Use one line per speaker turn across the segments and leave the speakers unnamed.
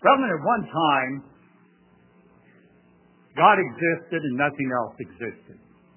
Brethren, at one time, God existed and nothing else existed.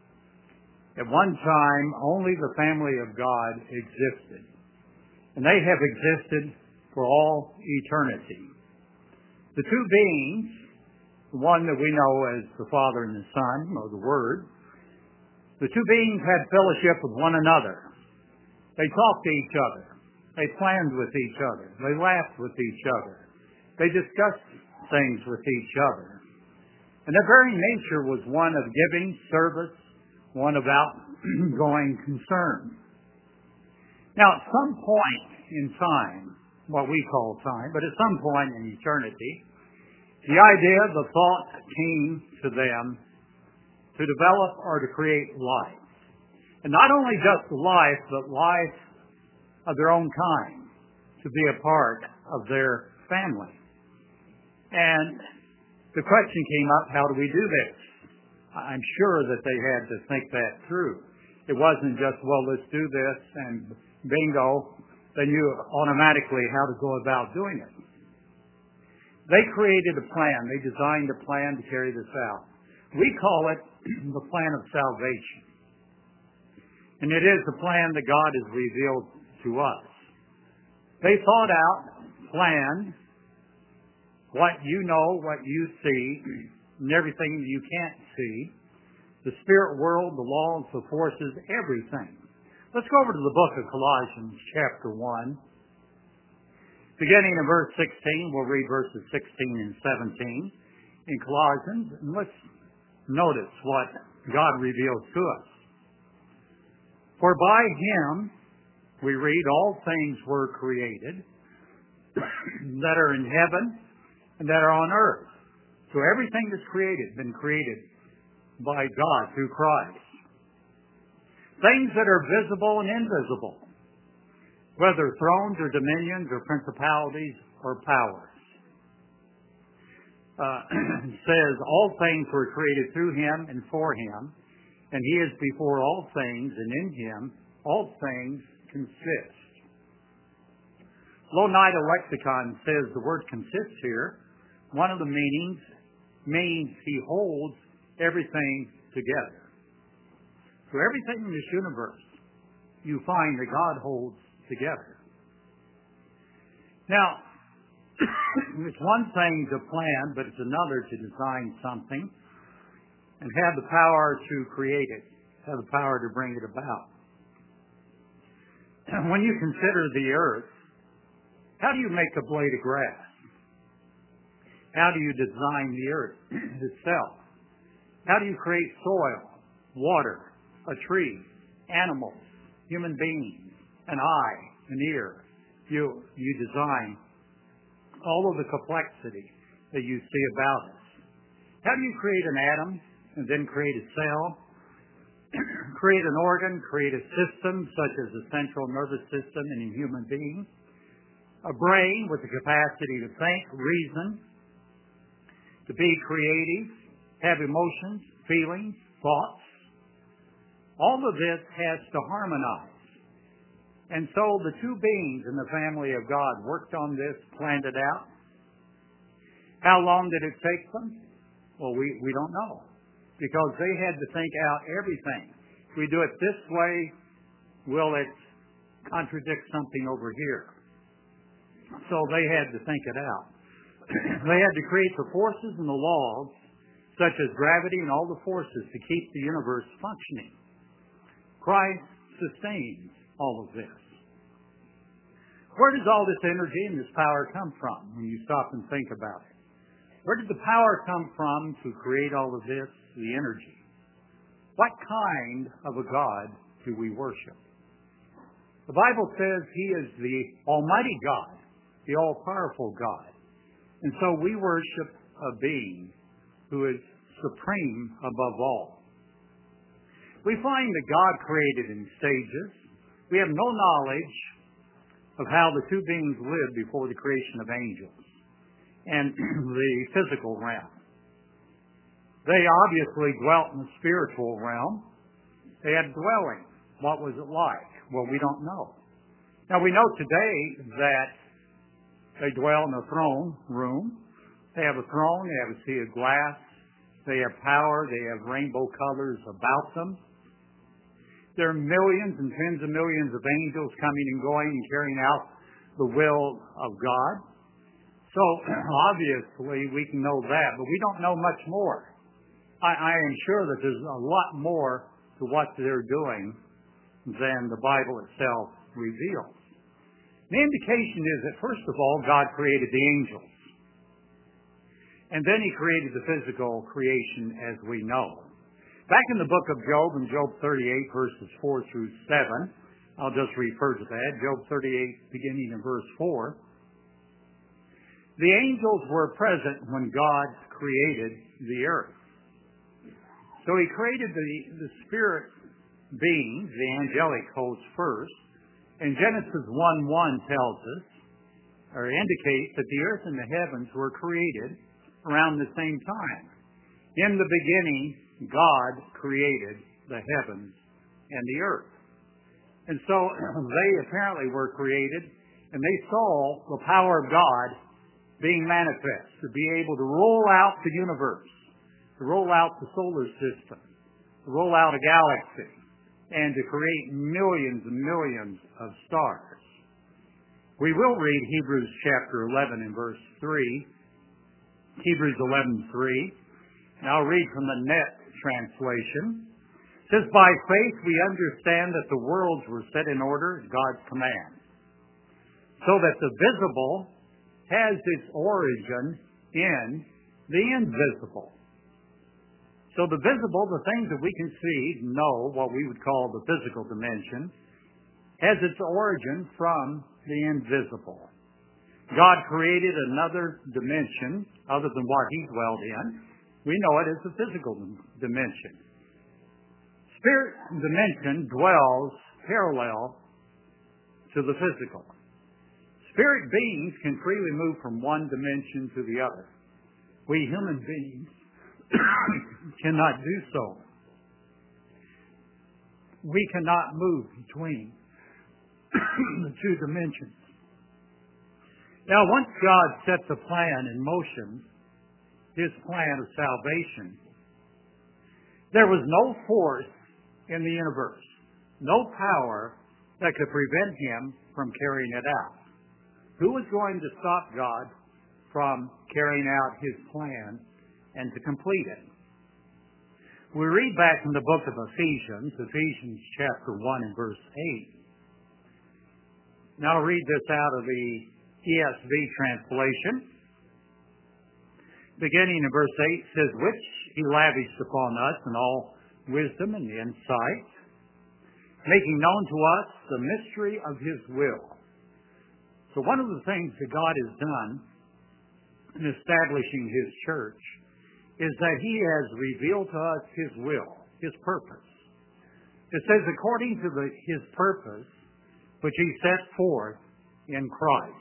At one time, only the family of God existed. And they have existed for all eternity. The two beings, the one that we know as the Father and the Son, or the Word, the two beings had fellowship with one another. They talked to each other. They planned with each other. They laughed with each other. They discussed things with each other. And their very nature was one of giving, service, one of outgoing concern. Now, at some point in time, what we call time, but at some point in eternity, the idea, the thought came to them to develop or to create life. And not only just life, but life of their own kind, to be a part of their family. And the question came up, how do we do this? I'm sure that they had to think that through. It wasn't just, well, let's do this, and bingo, they knew automatically how to go about doing it. They created a plan. They designed a plan to carry this out. We call it the plan of salvation. And it is the plan that God has revealed to us. They thought out, planned, what you know, what you see, and everything you can't see, the spirit world, the laws, the forces, everything. Let's go over to the book of Colossians, chapter 1. Beginning in verse 16, we'll read verses 16 and 17 in Colossians, and let's notice what God reveals to us. For by Him, we read, all things were created that are in heaven and that are on earth. So everything that's created, been created by God through Christ. Things that are visible and invisible, whether thrones or dominions or principalities or powers. It says, all things were created through Him and for Him, and He is before all things, and in Him all things consist. Louw-Nida Lexicon says the word consists here. One of the meanings means He holds everything together. So everything in this universe, you find that God holds together. Now, it's one thing to plan, but it's another to design something and have the power to create it, have the power to bring it about. When you consider the earth, how do you make a blade of grass? How do you design the earth itself? How do you create soil, water, a tree, animals, human beings, an eye, an ear? You design all of the complexity that you see about us. How do you create an atom and then create a cell, create an organ, create a system such as the central nervous system in a human being, a brain with the capacity to think, reason, to be creative, have emotions, feelings, thoughts? All of this has to harmonize. And so the two beings in the family of God worked on this, planned it out. How long did it take them? Well, we don't know, because they had to think out everything. If we do it this way, will it contradict something over here? So they had to think it out. They had to create the forces and the laws, such as gravity and all the forces, to keep the universe functioning. Christ sustains all of this. Where does all this energy and this power come from when you stop and think about it? Where did the power come from to create all of this, the energy? What kind of a God do we worship? The Bible says He is the Almighty God, the all-powerful God. And so we worship a being who is supreme above all. We find that God created in stages. We have no knowledge of how the two beings lived before the creation of angels and the physical realm. They obviously dwelt in the spiritual realm. They had dwelling. What was it like? Well, we don't know. Now, we know today that They dwell in a throne room. They have a throne. They have a sea of glass. They have power. They have rainbow colors about them. There are millions and tens of millions of angels coming and going and carrying out the will of God. So, obviously, we can know that, but we don't know much more. I am sure that there's a lot more to what they're doing than the Bible itself reveals. The indication is that, first of all, God created the angels. And then He created the physical creation as we know. Back in the book of Job, in Job 38, verses 4 through 7, I'll just refer to that. Job 38, beginning in verse 4. The angels were present when God created the earth. So He created the spirit beings, the angelic hosts first. And Genesis 1:1 tells us, or indicates, that the earth and the heavens were created around the same time. In the beginning, God created the heavens and the earth. And so they apparently were created, and they saw the power of God being manifest, to be able to roll out the universe, to roll out the solar system, to roll out a galaxy, and to create millions and millions of stars. We will read Hebrews chapter 11 and verse 3. Hebrews 11:3. And I'll read from the Net translation. It says, "By faith we understand that the worlds were set in order at God's command, so that the visible has its origin in the invisible." So the visible, the things that we can see, know, what we would call the physical dimension, has its origin from the invisible. God created another dimension other than what He dwelled in. We know it as the physical dimension. Spirit dimension dwells parallel to the physical. Spirit beings can freely move from one dimension to the other. We human beings cannot do so. We cannot move between the two dimensions. Now, once God set the plan in motion, His plan of salvation, there was no force in the universe, no power that could prevent Him from carrying it out. Who was going to stop God from carrying out His plan and to complete it? We read back in the book of Ephesians chapter 1 and verse 8. Now I'll read this out of the ESV translation. Beginning in verse 8 says, "Which He lavished upon us in all wisdom and insight, making known to us the mystery of His will." So one of the things that God has done in establishing His church is that He has revealed to us His will, His purpose. It says, according to His purpose, which He set forth in Christ,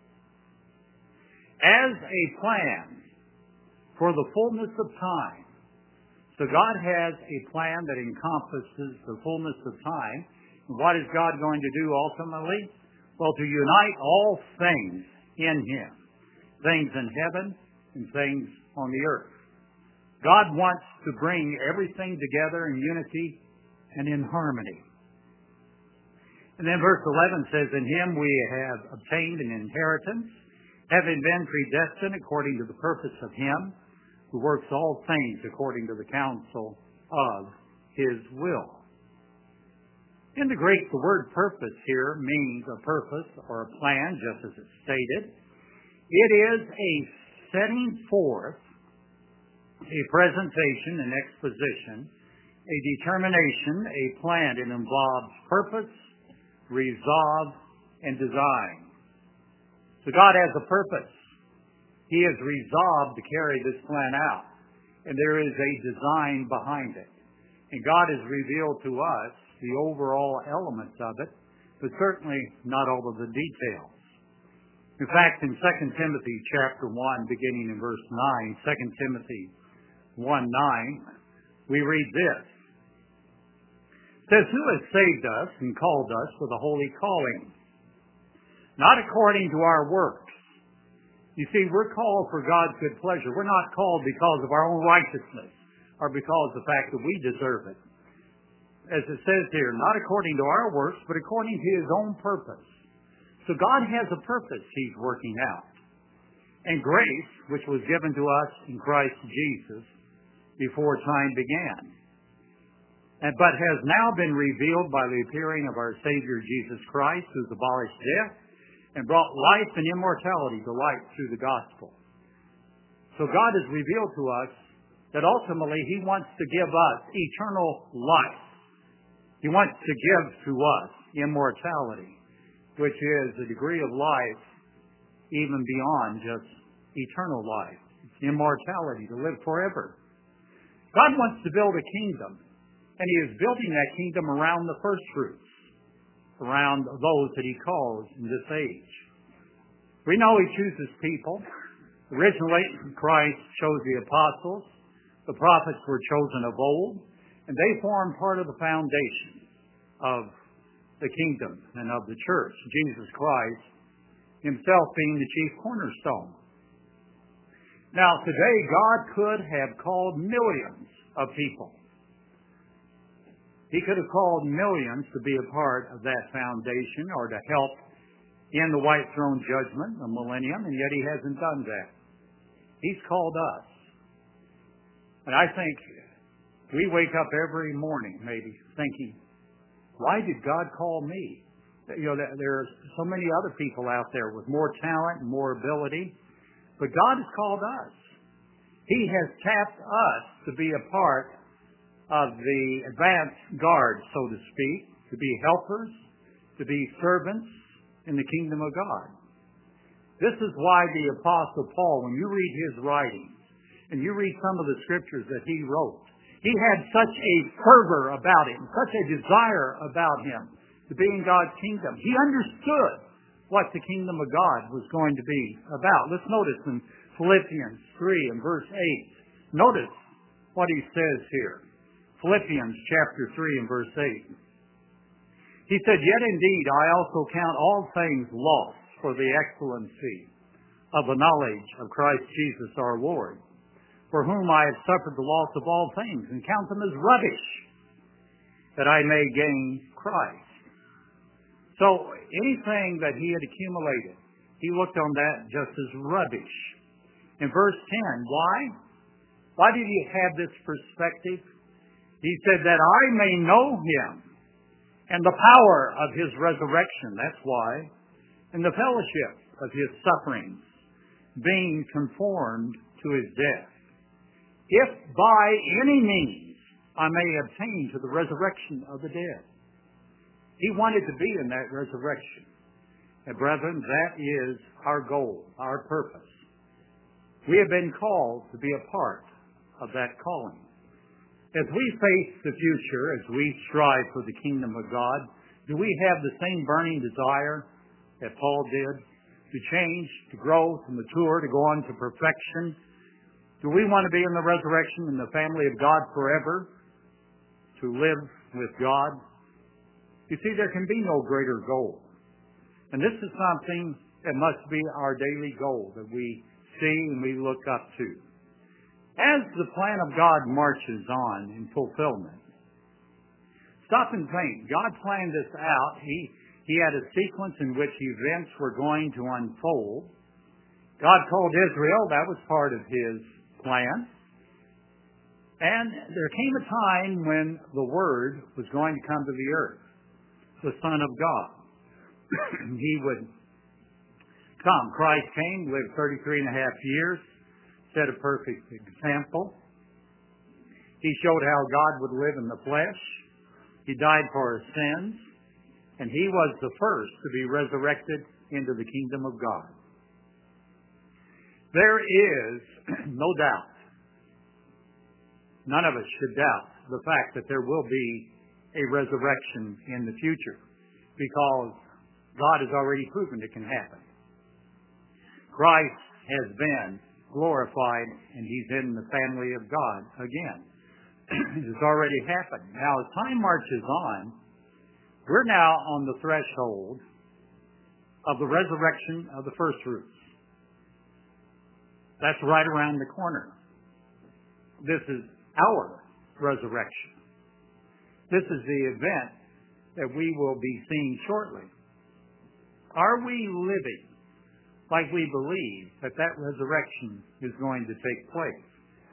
as a plan for the fullness of time. So God has a plan that encompasses the fullness of time. And what is God going to do ultimately? Well, to unite all things in Him, things in heaven and things on the earth. God wants to bring everything together in unity and in harmony. And then verse 11 says, "In Him we have obtained an inheritance, having been predestined according to the purpose of Him who works all things according to the counsel of His will." In the Greek, the word purpose here means a purpose or a plan, just as it's stated. It is a setting forth, a presentation, an exposition, a determination, a plan. It involves purpose, resolve, and design. So God has a purpose. He has resolved to carry this plan out. And there is a design behind it. And God has revealed to us the overall elements of it, but certainly not all of the details. In fact, in 2 Timothy chapter 1, beginning in verse 9, 2 Timothy 1:9, we read this. It says, "Who has saved us and called us with a holy calling, not according to our works, You see, we're called for God's good pleasure. We're not called because of our own righteousness or because of the fact that we deserve it. As it says here, not according to our works, but according to His own purpose. So God has a purpose He's working out. And grace, which was given to us in Christ Jesus before time began, but has now been revealed by the appearing of our Savior Jesus Christ, who's abolished death and brought life and immortality to light through the gospel. So God has revealed to us that ultimately He wants to give us eternal life. He wants to give to us immortality, which is a degree of life even beyond just eternal life. It's immortality, to live forever. God wants to build a kingdom, and He is building that kingdom around the first fruits, around those that He calls in this age. We know He chooses people. Originally, Christ chose the apostles. The prophets were chosen of old, and they formed part of the foundation of the kingdom and of the church, Jesus Christ Himself being the chief cornerstone. Now, today, God could have called millions of people. He could have called millions to be a part of that foundation or to help in the white throne judgment, the millennium, and yet He hasn't done that. He's called us. And I think we wake up every morning maybe thinking, why did God call me? You know, there are so many other people out there with more talent and more ability, but God has called us. He has tapped us to be a part of the advance guard, so to speak, to be helpers, to be servants in the kingdom of God. This is why the Apostle Paul, when you read his writings, and you read some of the scriptures that he wrote, he had such a fervor about him, such a desire about him to be in God's kingdom. He understood what the kingdom of God was going to be about. Let's notice in Philippians 3 and verse 8. Notice what he says here. Philippians chapter 3 and verse 8. He said, "Yet indeed I also count all things lost for the excellency of the knowledge of Christ Jesus our Lord, for whom I have suffered the loss of all things, and count them as rubbish, that I may gain Christ." So anything that he had accumulated, he looked on that just as rubbish. In verse 10, why? Why did he have this perspective? He said that I may know Him and the power of His resurrection. That's why. And the fellowship of His sufferings, being conformed to His death, if by any means I may obtain to the resurrection of the dead. He wanted to be in that resurrection. And brethren, that is our goal, our purpose. We have been called to be a part of that calling. As we face the future, as we strive for the kingdom of God, do we have the same burning desire that Paul did to change, to grow, to mature, to go on to perfection? Do we want to be in the resurrection in the family of God forever, to live with God? You see, there can be no greater goal. And this is something that must be our daily goal that we see and we look up to. As the plan of God marches on in fulfillment, stop and think. God planned this out. He had a sequence in which events were going to unfold. God called Israel. That was part of His plan. And there came a time when the Word was going to come to the earth, the Son of God. He would come. Christ came, lived 33 and a half years, set a perfect example. He showed how God would live in the flesh. He died for our sins, and He was the first to be resurrected into the kingdom of God. There is no doubt, none of us should doubt the fact that there will be a resurrection in the future, because God has already proven it can happen. Christ has been glorified, and He's in the family of God again. It has already happened. Now, as time marches on, we're now on the threshold of the resurrection of the first fruits. That's right around the corner. This is our resurrection. This is the event that we will be seeing shortly. Are we living like we believe that that resurrection is going to take place?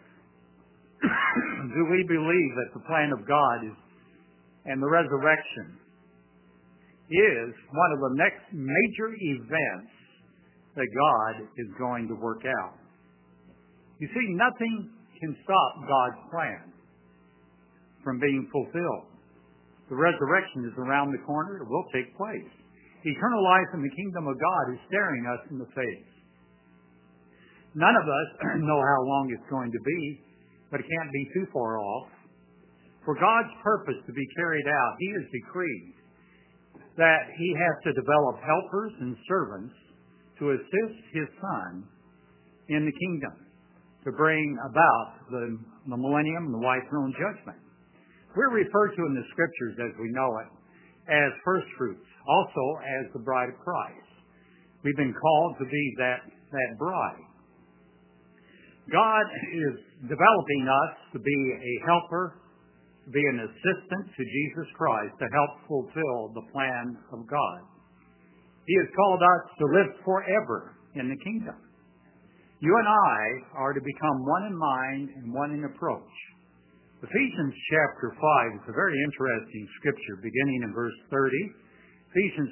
Do we believe that the plan of God is, and the resurrection is one of the next major events that God is going to work out? You see, nothing can stop God's plan from being fulfilled. The resurrection is around the corner. It will take place. Eternal life in the kingdom of God is staring us in the face. None of us know how long it's going to be, but it can't be too far off. For God's purpose to be carried out, He has decreed that He has to develop helpers and servants to assist His Son in the kingdom, to bring about the millennium, the white throne judgment. We're referred to in the Scriptures, as we know it, as first fruits, also as the bride of Christ. We've been called to be that bride. God is developing us to be a helper, to be an assistant to Jesus Christ, to help fulfill the plan of God. He has called us to live forever in the kingdom. You and I are to become one in mind and one in approach. Ephesians chapter 5 is a very interesting scripture, beginning in verse 30. Ephesians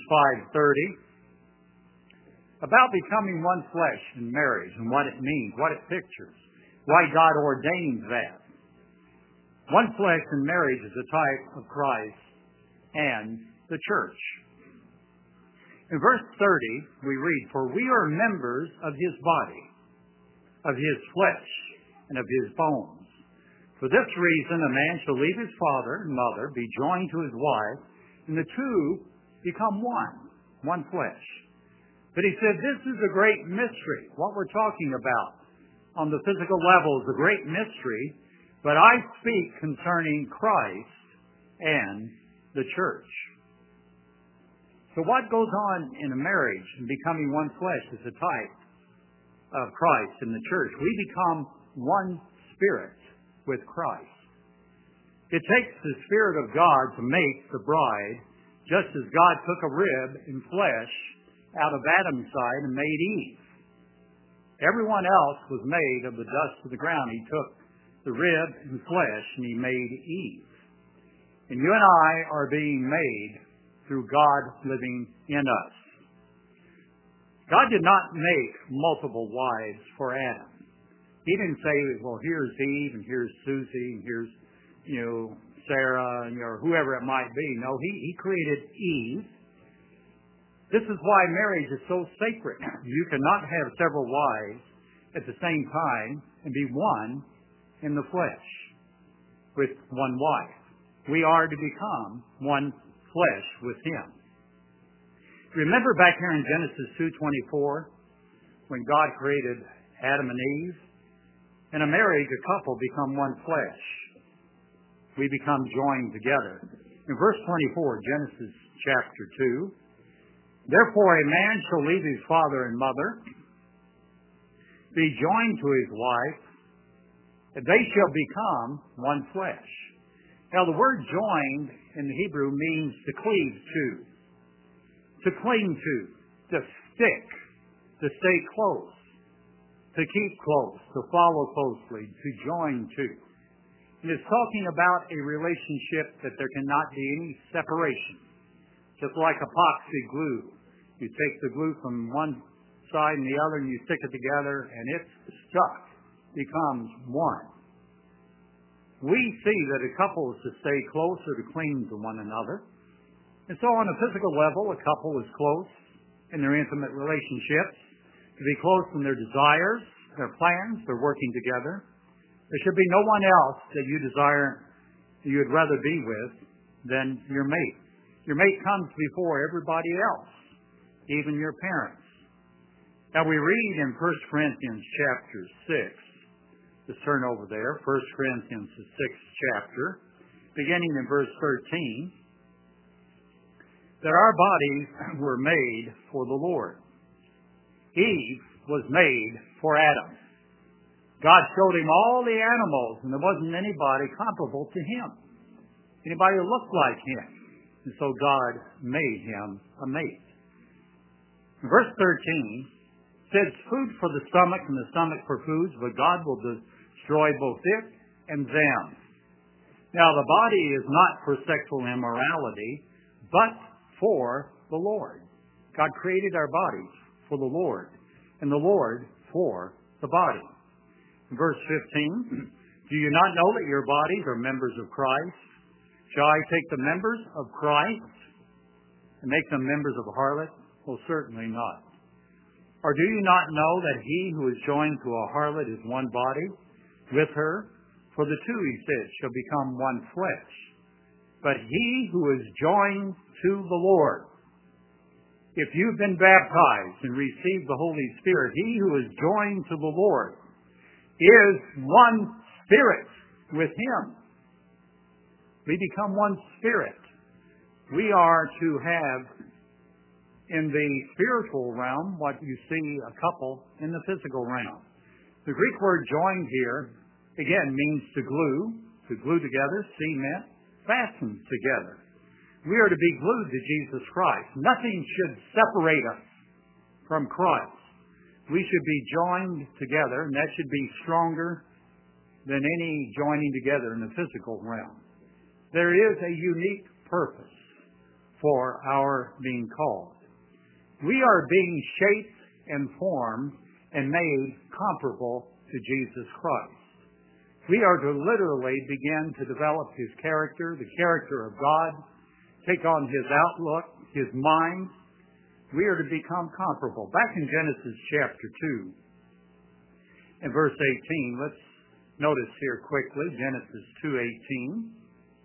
5:30, about becoming one flesh in marriage and what it means, what it pictures, why God ordained that. One flesh in marriage is a type of Christ and the church. In verse 30, we read, "For we are members of His body, of His flesh, and of His bones. For this reason, a man shall leave his father and mother, be joined to his wife, and the two become one flesh." But he said, this is a great mystery. What we're talking about on the physical level is a great mystery, but I speak concerning Christ and the church. So what goes on in a marriage and becoming one flesh is a type of Christ and the church. We become one spirit with Christ. It takes the Spirit of God to make the bride, just as God took a rib and flesh out of Adam's side and made Eve. Everyone else was made of the dust of the ground. He took the rib and flesh and He made Eve. And you and I are being made through God living in us. God did not make multiple wives for Adam. He didn't say, well, here's Eve, and here's Susie, and here's, Sarah, or whoever it might be. No, He created Eve. This is why marriage is so sacred. You cannot have several wives at the same time and be one in the flesh with one wife. We are to become one flesh with Him. Remember back here in Genesis 2:24, when God created Adam and Eve? In a marriage, a couple become one flesh. We become joined together. In verse 24, Genesis chapter 2, "Therefore a man shall leave his father and mother, be joined to his wife, and they shall become one flesh." Now the word joined in the Hebrew means to cleave to cling to stick, to stay close, to keep close, to follow closely, to join to. And it's talking about a relationship that there cannot be any separation. Just like epoxy glue. You take the glue from one side and the other and you stick it together and it's stuck, becomes one. We see that a couple is to stay close or to cling to one another. And so on a physical level, a couple is close in their intimate relationships, to be close in their desires, their plans, they're working together. There should be no one else that you desire, that you would rather be with than your mate. Your mate comes before everybody else, even your parents. Now we read in 1 Corinthians chapter 6, let's turn over there, 1 Corinthians the 6th chapter, beginning in verse 13, that our bodies were made for the Lord. Eve was made for Adam. God showed him all the animals, and there wasn't anybody comparable to him, anybody who looked like him. And so God made him a mate. Verse 13 says, food for the stomach and the stomach for foods, but God will destroy both it and them. Now, the body is not for sexual immorality, but for the Lord. God created our bodies for the Lord, and the Lord for the body. Verse 15, do you not know that your bodies are members of Christ? Shall I take the members of Christ and make them members of a harlot? Well, certainly not. Or do you not know that he who is joined to a harlot is one body with her? For the two, he says, shall become one flesh. But he who is joined to the Lord, if you've been baptized and received the Holy Spirit, he who is joined to the Lord is one spirit with him. We become one spirit. We are to have in the spiritual realm what you see a couple in the physical realm. The Greek word joined here, again, means to glue together, cement, fasten together. We are to be glued to Jesus Christ. Nothing should separate us from Christ. We should be joined together, and that should be stronger than any joining together in the physical realm. There is a unique purpose for our being called. We are being shaped and formed and made comparable to Jesus Christ. We are to literally begin to develop his character, the character of God, take on his outlook, his mind. We are to become comparable. Back in Genesis chapter 2 and verse 18, let's notice here quickly, Genesis 2:18.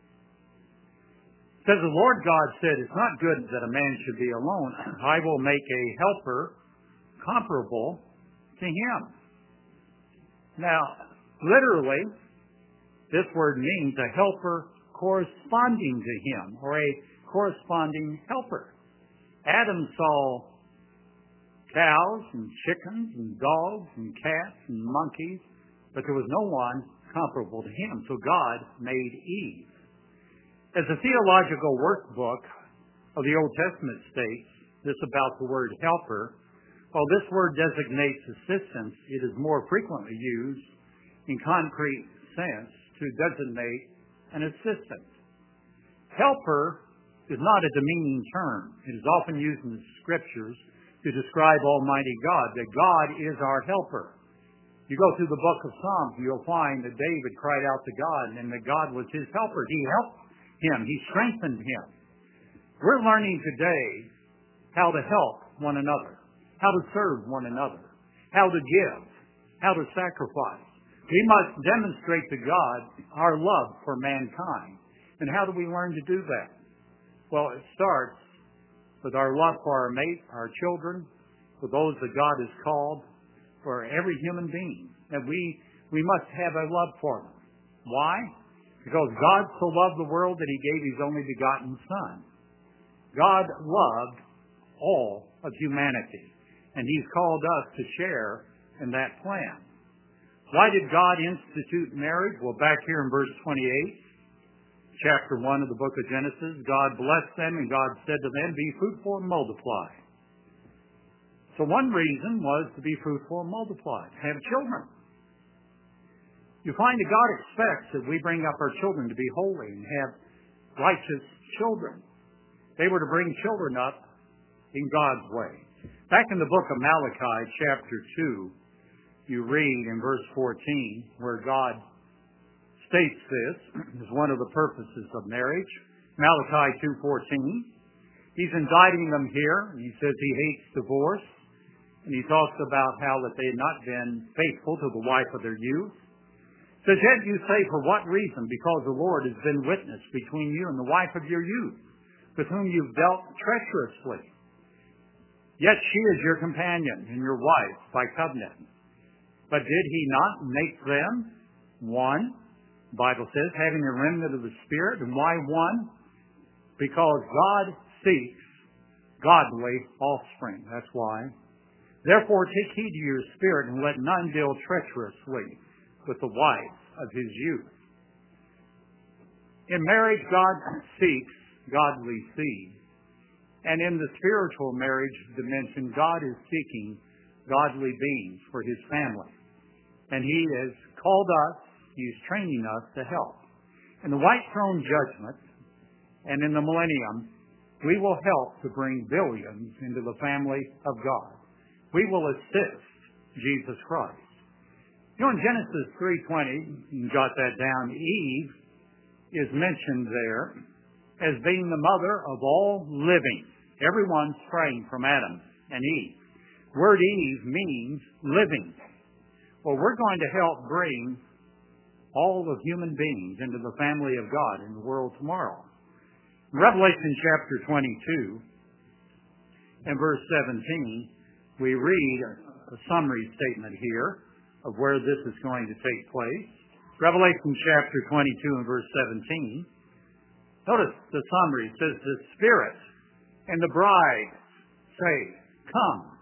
It says, the Lord God said, it's not good that a man should be alone. I will make a helper comparable to him. Now, literally, this word means a helper corresponding to him, or a corresponding helper. Adam saw cows and chickens and dogs and cats and monkeys, but there was no one comparable to him. So God made Eve. As a theological workbook of the Old Testament states, this about the word helper, while this word designates assistance, it is more frequently used in concrete sense to designate an assistant. Helper is not a demeaning term. It is often used in the Scriptures to describe Almighty God, that God is our helper. You go through the book of Psalms, you'll find that David cried out to God, and that God was his helper. He helped him. He strengthened him. We're learning today how to help one another, how to serve one another, how to give, how to sacrifice. We must demonstrate to God our love for mankind. And how do we learn to do that? Well, it starts with our love for our mate, our children, for those that God has called, for every human being. That we must have a love for them. Why? Because God so loved the world that he gave his only begotten Son. God loved all of humanity, and he's called us to share in that plan. Why did God institute marriage? Well, back here in verse 28, chapter 1 of the book of Genesis, God blessed them, and God said to them, be fruitful and multiply. So one reason was to be fruitful and multiply, to have children. You find that God expects that we bring up our children to be holy and have righteous children. They were to bring children up in God's way. Back in the book of Malachi, chapter 2, you read in verse 14 where God states this as one of the purposes of marriage. Malachi 2:14. He's indicting them here. He says he hates divorce. And he talks about how that they had not been faithful to the wife of their youth. Says, yet you say, for what reason? Because the Lord has been witness between you and the wife of your youth, with whom you've dealt treacherously. Yet she is your companion and your wife by covenant. But did he not make them one? The Bible says, having a remnant of the Spirit. And why one? Because God seeks godly offspring. That's why. Therefore take heed to your spirit, and let none deal treacherously with the wife of his youth. In marriage, God seeks godly seed. And in the spiritual marriage dimension, God is seeking godly beings for his family. And he has called us, he is training us to help. In the white throne judgment and in the millennium, we will help to bring billions into the family of God. We will assist Jesus Christ. You know, in Genesis 3:20, you can jot that down, Eve is mentioned there as being the mother of all living. Everyone sprang from Adam and Eve. Word Eve means living. Well, we're going to help bring all of human beings into the family of God in the world tomorrow. In Revelation chapter 22 and verse 17, we read a summary statement here of where this is going to take place. Revelation chapter 22 and verse 17. Notice the summary. It says, the Spirit and the bride say, come.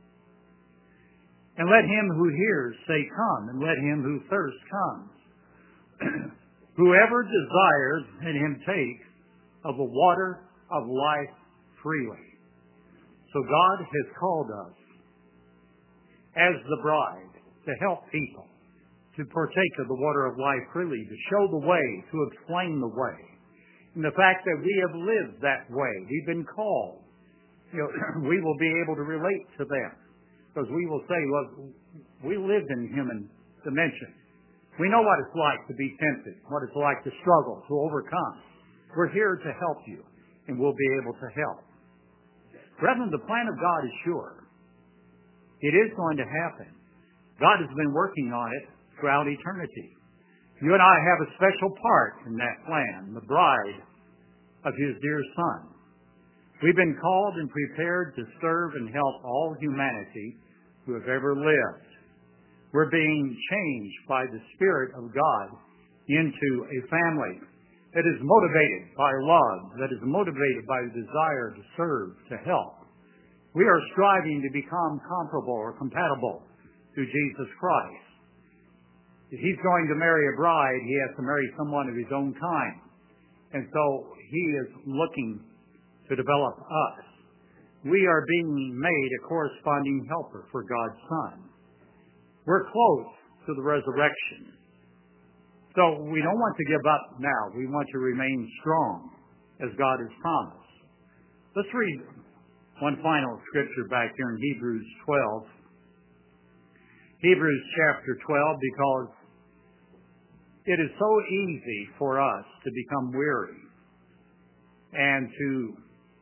And let him who hears say, come. And let him who thirsts come. Whoever desires, let him take of the water of life freely. So God has called us as the bride to help people to partake of the water of life freely, to show the way, to explain the way. And the fact that we have lived that way, we've been called, we will be able to relate to them. Because we will say, look, we lived in human dimension. We know what it's like to be tempted, what it's like to struggle, to overcome. We're here to help you, and we'll be able to help. Brethren, the plan of God is sure. It is going to happen. God has been working on it throughout eternity. You and I have a special part in that plan, the bride of his dear Son. We've been called and prepared to serve and help all humanity who have ever lived. We're being changed by the Spirit of God into a family that is motivated by love, that is motivated by the desire to serve, to help. We are striving to become comparable or compatible to Jesus Christ. If he's going to marry a bride, he has to marry someone of his own kind. And so he is looking to develop us. We are being made a corresponding helper for God's Son. We're close to the resurrection. So we don't want to give up now. We want to remain strong as God has promised. Let's read one final scripture back here in Hebrews 12. Hebrews chapter 12, because it is so easy for us to become weary and to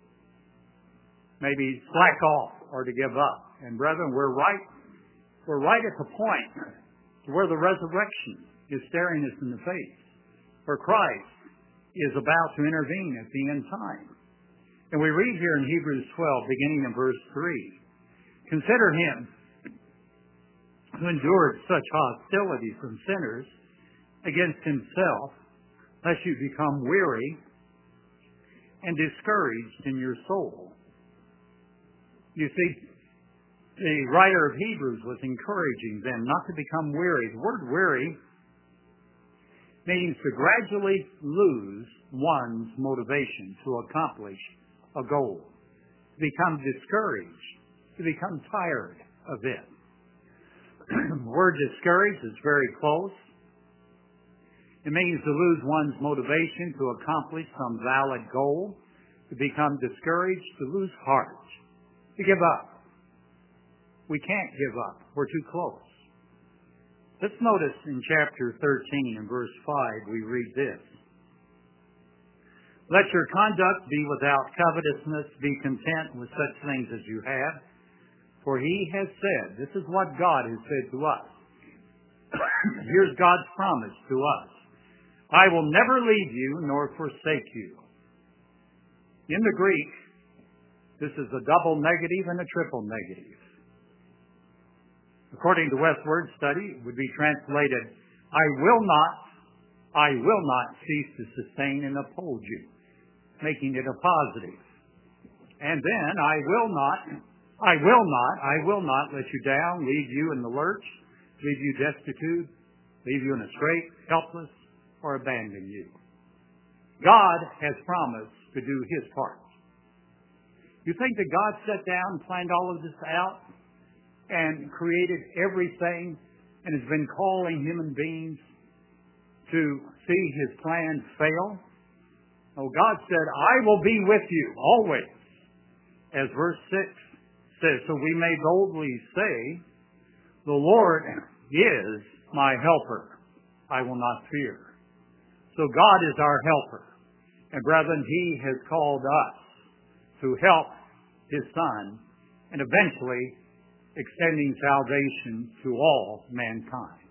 maybe slack off or to give up. And brethren, we're right at the point where the resurrection is staring us in the face, where Christ is about to intervene at the end time. And we read here in Hebrews 12, beginning in verse 3, consider him who endured such hostility from sinners against himself, lest you become weary and discouraged in your soul. You see, the writer of Hebrews was encouraging them not to become weary. The word weary means to gradually lose one's motivation to accomplish a goal, to become discouraged, to become tired of it. The word discouraged is very close. It means to lose one's motivation to accomplish some valid goal, to become discouraged, to lose heart, to give up. We can't give up. We're too close. Let's notice in chapter 13 and verse 5, we read this. Let your conduct be without covetousness. Be content with such things as you have. For he has said, this is what God has said to us. Here's God's promise to us. I will never leave you nor forsake you. In the Greek, this is a double negative and a triple negative. According to Westword Study, it would be translated, I will not cease to sustain and uphold you, making it a positive. And then, I will not I will not let you down, leave you in the lurch, leave you destitute, leave you in a strait, helpless, or abandon you. God has promised to do His part. You think that God sat down and planned all of this out and created everything and has been calling human beings to see His plan fail? No, God said, I will be with you always. As verse 6 says, so we may boldly say, the Lord is my helper. I will not fear. So God is our helper. And brethren, He has called us to help His Son and eventually extending salvation to all mankind.